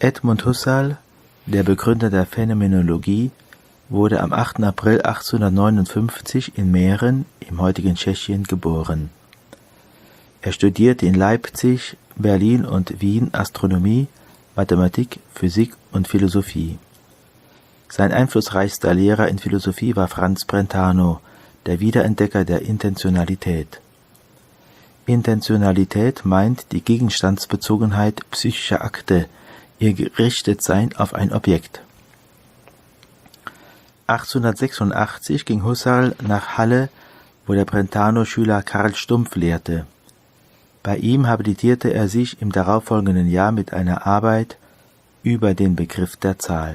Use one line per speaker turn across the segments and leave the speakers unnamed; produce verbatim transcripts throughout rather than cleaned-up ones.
Edmund Husserl, der Begründer der Phänomenologie, wurde am achten April achtzehnhundertneunundfünfzig in Mähren im heutigen Tschechien geboren. Er studierte in Leipzig, Berlin und Wien Astronomie, Mathematik, Physik und Philosophie. Sein einflussreichster Lehrer in Philosophie war Franz Brentano, der Wiederentdecker der Intentionalität. Intentionalität meint die Gegenstandsbezogenheit psychischer Akte, ihr Gerichtetsein auf ein Objekt. achtzehnhundertsechsundachtzig ging Husserl nach Halle, wo der Brentano-Schüler Karl Stumpf lehrte. Bei ihm habilitierte er sich im darauffolgenden Jahr mit einer Arbeit über den Begriff der Zahl.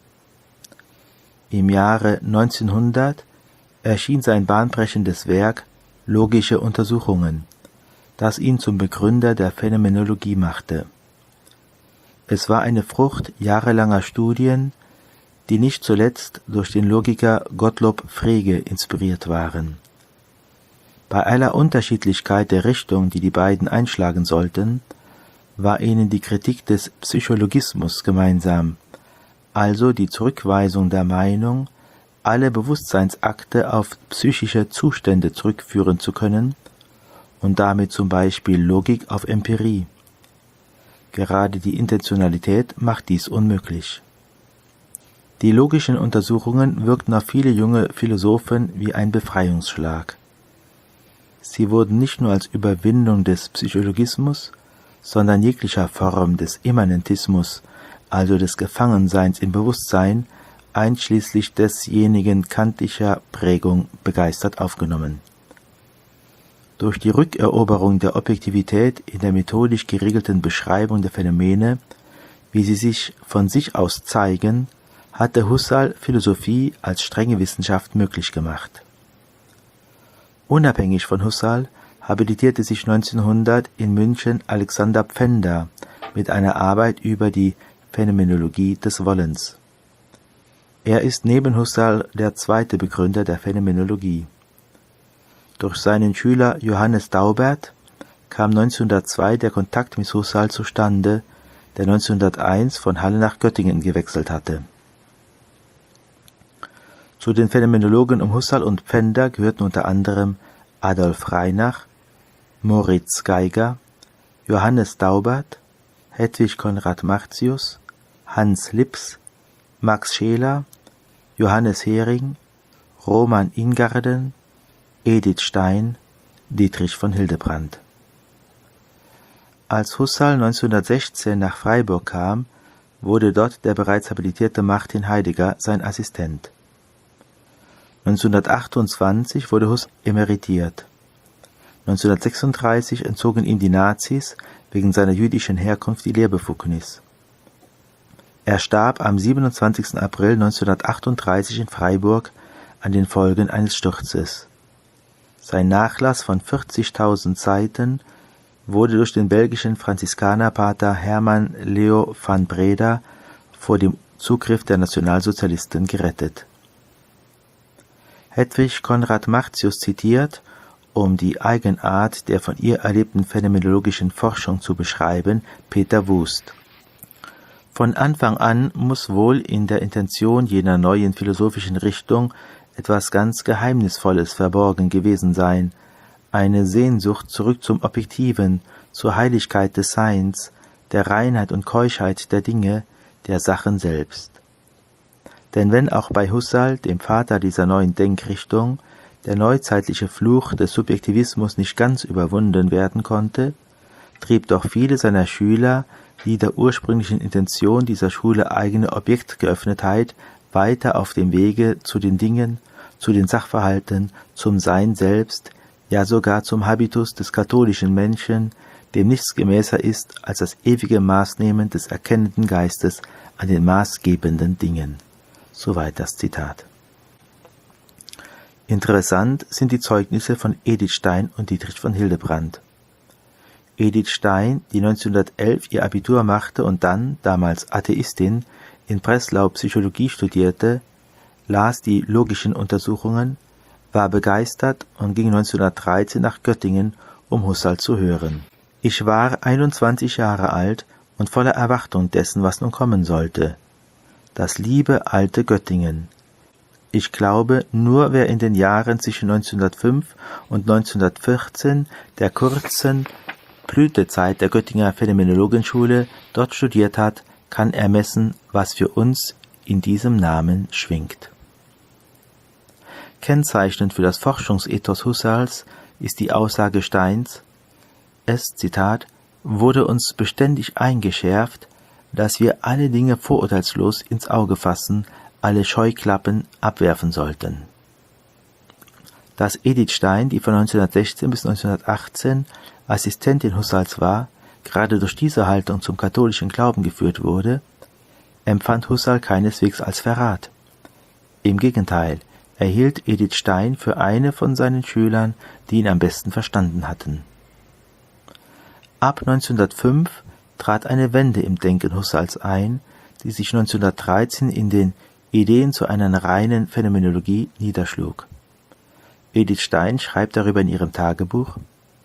Im Jahre neunzehnhundert erschien sein bahnbrechendes Werk Logische Untersuchungen, das ihn zum Begründer der Phänomenologie machte. Es war eine Frucht jahrelanger Studien, die nicht zuletzt durch den Logiker Gottlob Frege inspiriert waren. Bei aller Unterschiedlichkeit der Richtung, die die beiden einschlagen sollten, war ihnen die Kritik des Psychologismus gemeinsam, also die Zurückweisung der Meinung, alle Bewusstseinsakte auf psychische Zustände zurückführen zu können und damit zum Beispiel Logik auf Empirie. Gerade die Intentionalität macht dies unmöglich. Die logischen Untersuchungen wirkten auf viele junge Philosophen wie ein Befreiungsschlag. Sie wurden nicht nur als Überwindung des Psychologismus, sondern jeglicher Form des Immanentismus, also des Gefangenseins im Bewusstsein, einschließlich desjenigen kantischer Prägung begeistert aufgenommen. Durch die Rückeroberung der Objektivität in der methodisch geregelten Beschreibung der Phänomene, wie sie sich von sich aus zeigen, hatte Husserl Philosophie als strenge Wissenschaft möglich gemacht. Unabhängig von Husserl habilitierte sich neunzehnhundert in München Alexander Pfänder mit einer Arbeit über die Phänomenologie des Wollens. Er ist neben Husserl der zweite Begründer der Phänomenologie. Durch seinen Schüler Johannes Daubert kam neunzehnhundertzwei der Kontakt mit Husserl zustande, der neunzehnhunderteins von Halle nach Göttingen gewechselt hatte. Zu den Phänomenologen um Husserl und Pfänder gehörten unter anderem Adolf Reinach, Moritz Geiger, Johannes Daubert, Hedwig Konrad Martius, Hans Lips, Max Scheler, Johannes Hering, Roman Ingarden, Edith Stein, Dietrich von Hildebrand. Als Husserl neunzehnhundertsechzehn nach Freiburg kam, wurde dort der bereits habilitierte Martin Heidegger sein Assistent. neunzehnhundertachtundzwanzig wurde Husserl emeritiert. neunzehnhundertsechsunddreißig entzogen ihm die Nazis wegen seiner jüdischen Herkunft die Lehrbefugnis. Er starb am siebenundzwanzigsten April neunzehnhundertachtunddreißig in Freiburg an den Folgen eines Sturzes. Sein Nachlass von vierzigtausend Seiten wurde durch den belgischen Franziskanerpater Herman Leo van Breda vor dem Zugriff der Nationalsozialisten gerettet. Hedwig Konrad Martius zitiert, um die Eigenart der von ihr erlebten phänomenologischen Forschung zu beschreiben, Peter Wust. Von Anfang an muss wohl in der Intention jener neuen philosophischen Richtung etwas ganz Geheimnisvolles verborgen gewesen sein, eine Sehnsucht zurück zum Objektiven, zur Heiligkeit des Seins, der Reinheit und Keuschheit der Dinge, der Sachen selbst. Denn wenn auch bei Husserl, dem Vater dieser neuen Denkrichtung, der neuzeitliche Fluch des Subjektivismus nicht ganz überwunden werden konnte, trieb doch viele seiner Schüler, die der ursprünglichen Intention dieser Schule eigene Objektgeöffnetheit, weiter auf dem Wege zu den Dingen, zu den Sachverhalten, zum Sein selbst, ja sogar zum Habitus des katholischen Menschen, dem nichts gemäßer ist als das ewige Maßnehmen des erkennenden Geistes an den maßgebenden Dingen. Soweit das Zitat. Interessant sind die Zeugnisse von Edith Stein und Dietrich von Hildebrand. Edith Stein, die neunzehnhundertelf ihr Abitur machte und dann, damals Atheistin, in Breslau Psychologie studierte, las die logischen Untersuchungen, war begeistert und ging neunzehnhundertdreizehn nach Göttingen, um Husserl zu hören. Ich war einundzwanzig Jahre alt und voller Erwartung dessen, was nun kommen sollte. Das liebe alte Göttingen. Ich glaube, nur wer in den Jahren zwischen neunzehnhundertfünf und neunzehnhundertvierzehn, der kurzen Blütezeit der Göttinger Phänomenologenschule, dort studiert hat, kann ermessen, was für uns in diesem Namen schwingt. Kennzeichnend für das Forschungsethos Husserls ist die Aussage Steins: Es, Zitat, wurde uns beständig eingeschärft, dass wir alle Dinge vorurteilslos ins Auge fassen, alle Scheuklappen abwerfen sollten. Dass Edith Stein, die von neunzehnhundertsechzehn bis neunzehnhundertachtzehn Assistentin Husserls war, gerade durch diese Haltung zum katholischen Glauben geführt wurde, empfand Husserl keineswegs als Verrat. Im Gegenteil, er hielt Edith Stein für eine von seinen Schülern, die ihn am besten verstanden hatten. Ab neunzehnhundertfünf trat eine Wende im Denken Husserls ein, die sich neunzehnhundertdreizehn in den Ideen zu einer reinen Phänomenologie niederschlug. Edith Stein schreibt darüber in ihrem Tagebuch: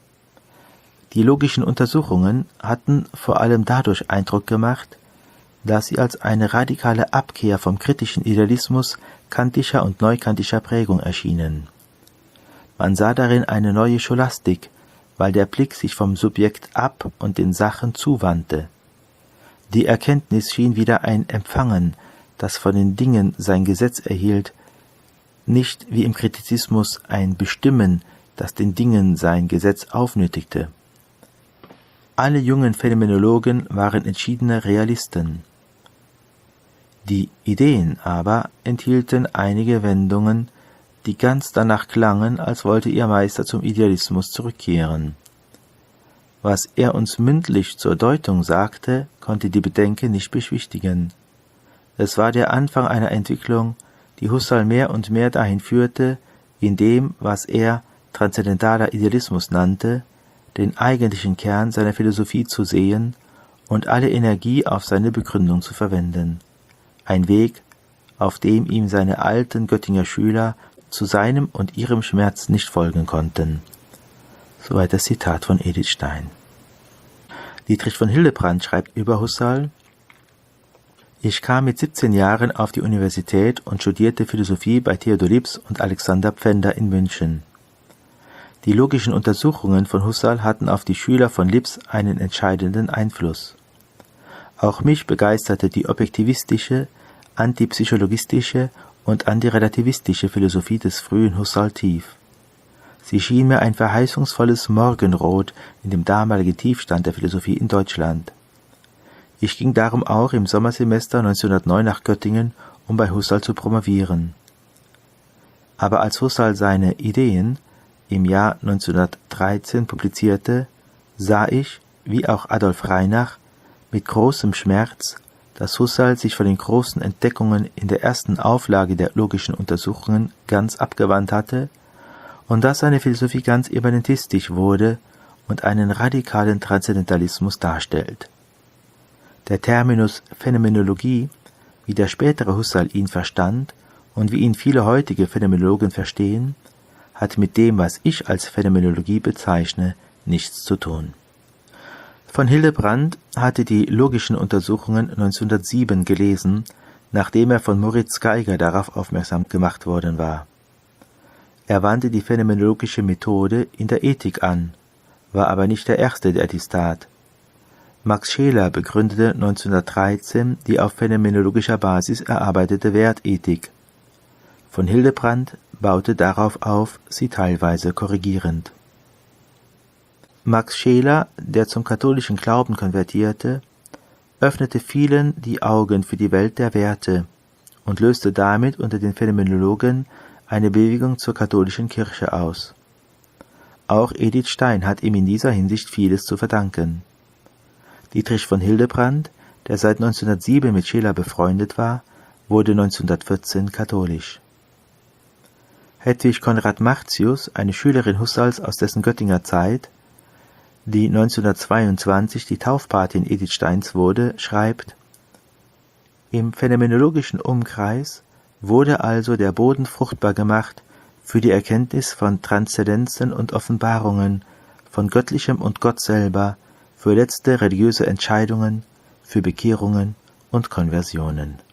Die logischen Untersuchungen hatten vor allem dadurch Eindruck gemacht, dass sie als eine radikale Abkehr vom kritischen Idealismus kantischer und neukantischer Prägung erschienen. Man sah darin eine neue Scholastik, weil der Blick sich vom Subjekt ab und den Sachen zuwandte. Die Erkenntnis schien wieder ein Empfangen, das von den Dingen sein Gesetz erhielt, nicht wie im Kritizismus ein Bestimmen, das den Dingen sein Gesetz aufnötigte. Alle jungen Phänomenologen waren entschiedene Realisten. Die Ideen aber enthielten einige Wendungen, die ganz danach klangen, als wollte ihr Meister zum Idealismus zurückkehren. Was er uns mündlich zur Deutung sagte, konnte die Bedenken nicht beschwichtigen. Es war der Anfang einer Entwicklung, die Husserl mehr und mehr dahin führte, in dem, was er transzendentaler Idealismus nannte, den eigentlichen Kern seiner Philosophie zu sehen und alle Energie auf seine Begründung zu verwenden. Ein Weg, auf dem ihm seine alten Göttinger Schüler zu seinem und ihrem Schmerz nicht folgen konnten. Soweit das Zitat von Edith Stein. Dietrich von Hildebrand schreibt über Husserl: Ich kam mit siebzehn Jahren auf die Universität und studierte Philosophie bei Theodor Lips und Alexander Pfänder in München. Die logischen Untersuchungen von Husserl hatten auf die Schüler von Lips einen entscheidenden Einfluss. Auch mich begeisterte die objektivistische, antipsychologistische und antirelativistische Philosophie des frühen Husserl tief. Sie schien mir ein verheißungsvolles Morgenrot in dem damaligen Tiefstand der Philosophie in Deutschland. Ich ging darum auch im Sommersemester neunzehnhundertneun nach Göttingen, um bei Husserl zu promovieren. Aber als Husserl seine Ideen im Jahr neunzehnhundertdreizehn publizierte, sah ich, wie auch Adolf Reinach, mit großem Schmerz, dass Husserl sich von den großen Entdeckungen in der ersten Auflage der logischen Untersuchungen ganz abgewandt hatte und dass seine Philosophie ganz immanentistisch wurde und einen radikalen Transzendentalismus darstellt. Der Terminus Phänomenologie, wie der spätere Husserl ihn verstand und wie ihn viele heutige Phänomenologen verstehen, hat mit dem, was ich als Phänomenologie bezeichne, nichts zu tun. Von Hildebrand hatte die logischen Untersuchungen neunzehnhundertsieben gelesen, nachdem er von Moritz Geiger darauf aufmerksam gemacht worden war. Er wandte die phänomenologische Methode in der Ethik an, war aber nicht der Erste, der dies tat. Max Scheler begründete neunzehnhundertdreizehn die auf phänomenologischer Basis erarbeitete Wertethik. Von Hildebrand baute darauf auf, sie teilweise korrigierend. Max Scheler, der zum katholischen Glauben konvertierte, öffnete vielen die Augen für die Welt der Werte und löste damit unter den Phänomenologen eine Bewegung zur katholischen Kirche aus. Auch Edith Stein hat ihm in dieser Hinsicht vieles zu verdanken. Dietrich von Hildebrand, der seit neunzehnhundertsieben mit Scheler befreundet war, wurde neunzehnhundertvierzehn katholisch. Hedwig Konrad Martius, eine Schülerin Husserls aus dessen Göttinger Zeit, die neunzehnhundertzweiundzwanzig die Taufpatin Edith Steins wurde, schreibt: Im phänomenologischen Umkreis wurde also der Boden fruchtbar gemacht für die Erkenntnis von Transzendenzen und Offenbarungen, von Göttlichem und Gott selber, für letzte religiöse Entscheidungen, für Bekehrungen und Konversionen.